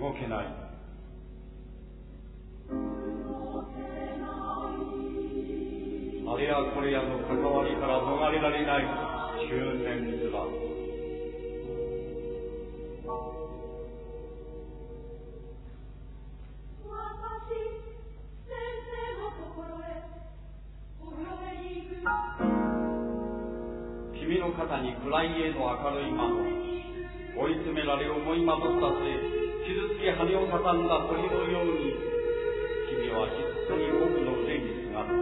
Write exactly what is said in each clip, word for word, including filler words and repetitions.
動けない。あれやこれやの関わりから逃れられない中年面。君の肩に暗い家の明るい窓、追い詰められ思いまとったせい、傷つき羽を畳んだ鳥のように、君は静かに僕の腕にすがった。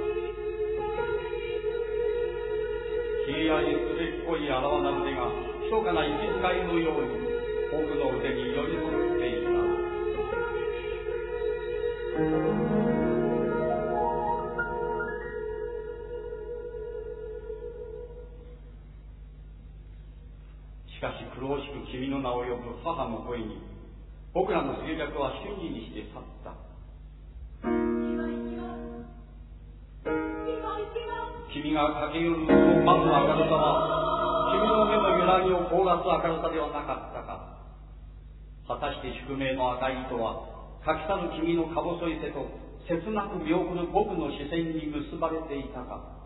消え合いすれっこいあらわな腕が、密かな息遣いのように、僕の腕に寄り添っていた。しかし苦しく君の名を呼ぶ母の声に、僕らの衰弱は瞬時にして去った。君が駆け寄るのを待つ明るさは、君の目の揺らぎを焦がす明るさではなかったか。果たして宿命の赤い糸は、書き去る君のか細い背と切なく見送る僕の視線に結ばれていたか。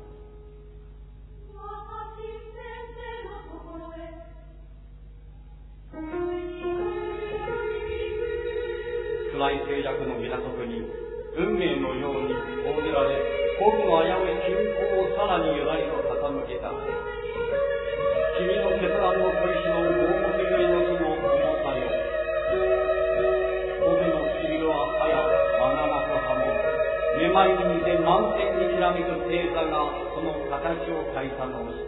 暗い静寂の港に運命のように報じられ、僕の危うい均衡をさらにゆらりと傾けた。君の決断の小石の大元ゆえのその重さよ。僕の唇は早くまなまくはも、めまいに似て満天にきらめく星座がその形を変えたのを知った。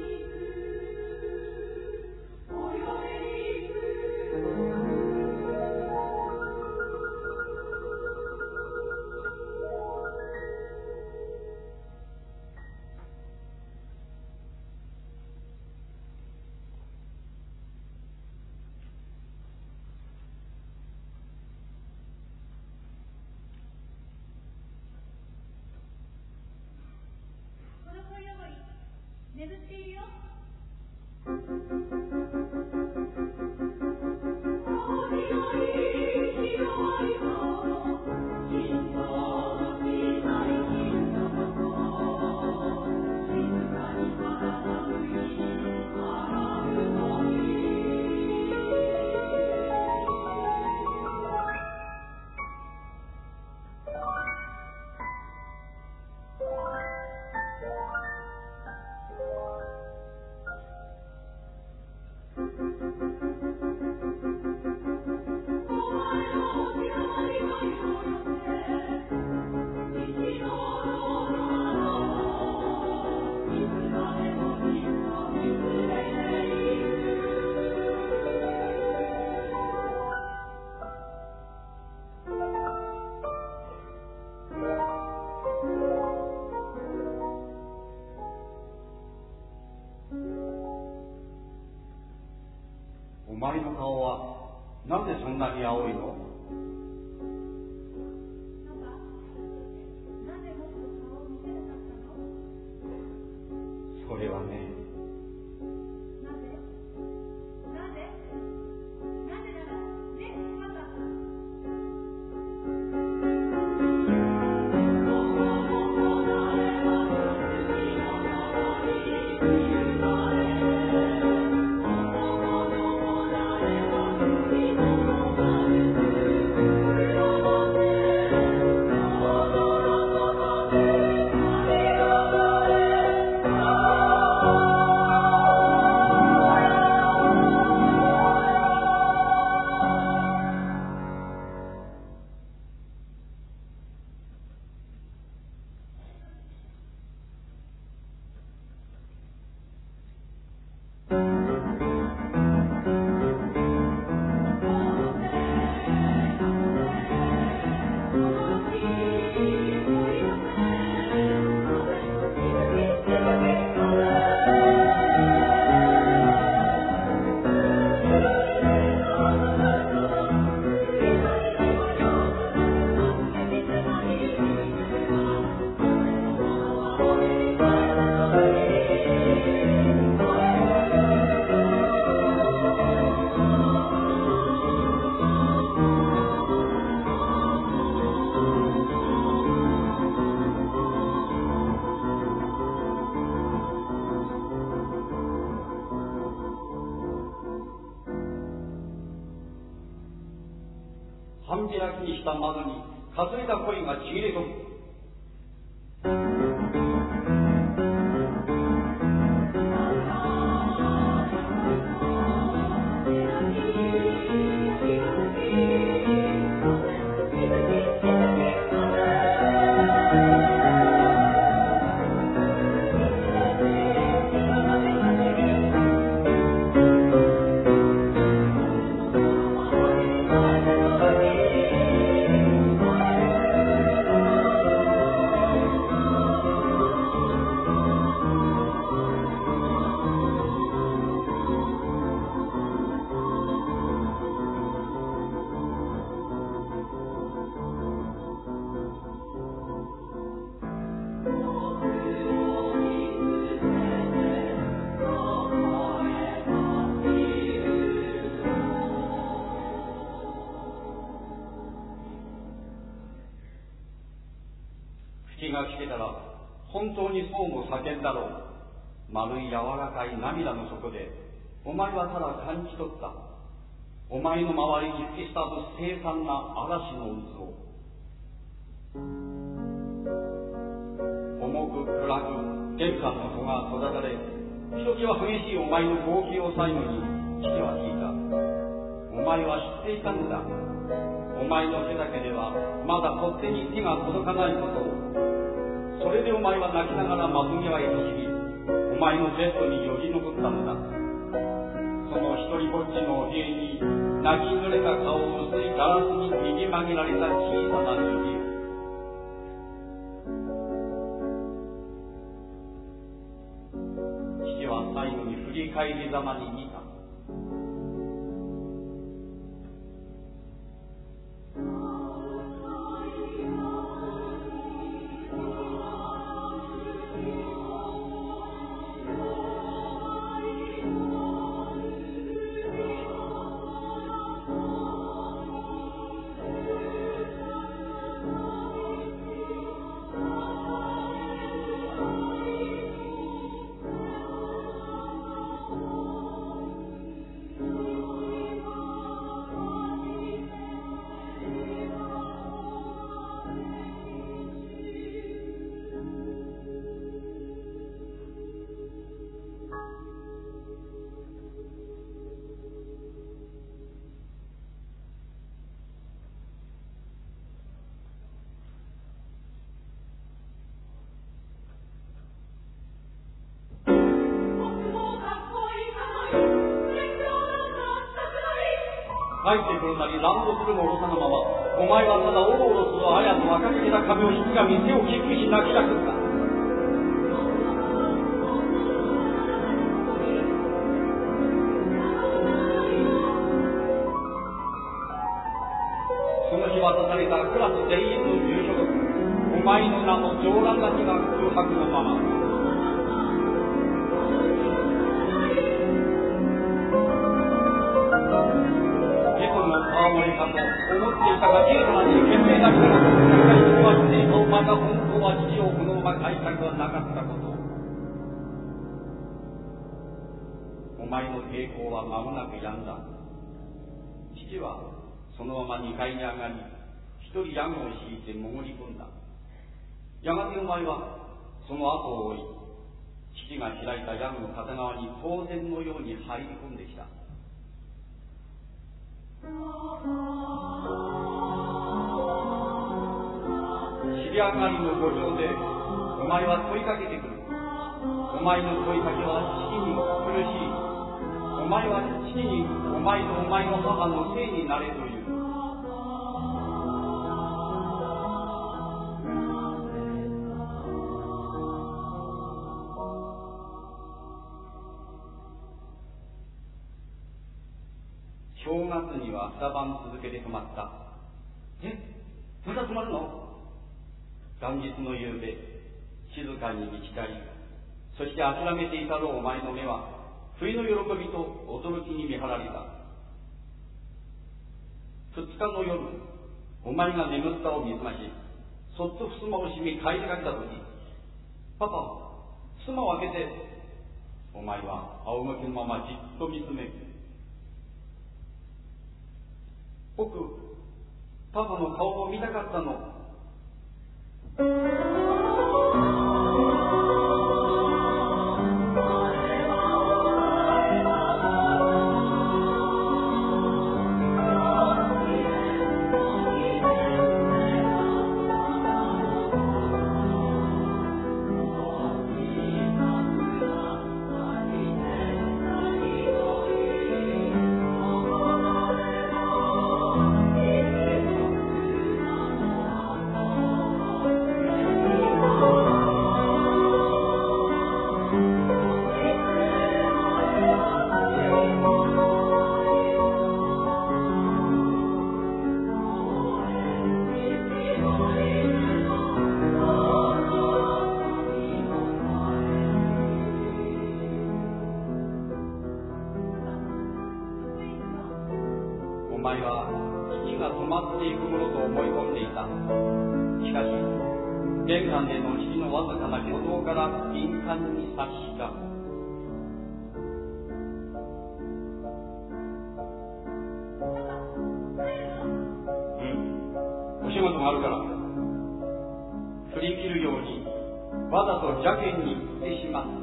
眠っているよ。 お前の顔はなぜそんなに青いの？それはね、 なぜなぜなぜならね、パパ。 開きにした窓にかすれた声がちぎれ飛ぶ。口が聞けたら本当にそうも叫んだろう。丸い柔らかい涙の底でお前はただ感じ取った。お前の周りに吹きしたぶ凄惨な嵐の渦を。重く暗く玄関の戸が閉ざされ、ひときわ激しいお前の号泣を最後に父は聞いた。お前は知っていたんだ。お前の手だけではまだ取っ手に手が届かないことを。それでお前は泣きながら窓際へ走り、お前のベッドによじ登ったのだ。その一人ぼっちの塀に泣き濡れた顔を薄いガラスに右曲げられた小さな指を。父は最後に振り返りざまに見た。帰ってくるなり乱歩するもろさのまま、お前はただおろおろする綾と赤けた壁を引きがみ手をキックし泣きじゃくった。その日渡されたクラス全員の住所録、お前の名の上覧書きが空白のまま。青森さんも思っていたが小さなに懸命な人が人はしていた。お前が本当は父をこのまま帰りたくはなかったこと。お前の抵抗は間もなく止んだ。父はそのままにかいに上がり、一人屋根を敷いて潜り込んだ。やがてお前はその後を追い、父が開いた屋根の片側に当然のように入り込んできた。尻上がりの路上でお前は問いかけてくる。お前の問いかけは父に苦しい。お前は父にお前とお前の母のせいになれという。正月には二晩続けて泊まった。え、また泊まるの？元日の夕べ、静かに満ち足り、そして諦めていたろうお前の目は、冬の喜びと驚きに見張られた。二日の夜、お前が眠ったを見すまし、そっと襖を閉め帰りかけたとき、パパ、襖を開けて、お前は仰向けのままじっと見つめ、僕、 パパの顔も見たかったの。お前は父が止まっていくものと思い込んでいた。しかし玄関での父のわずかな挙動から敏感に察した。うん、お仕事があるから。振り切るようにわざと邪険に言ってしまった。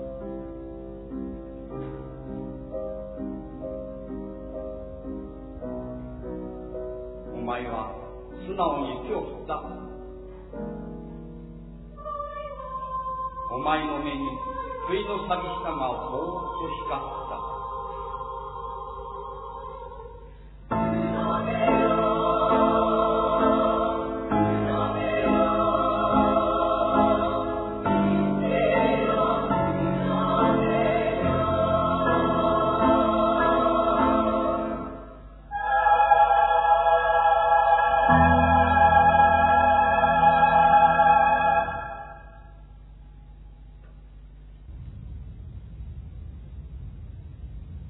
お前は素直に手を振った。お前の目に不意の寂しさがぼーっと光った。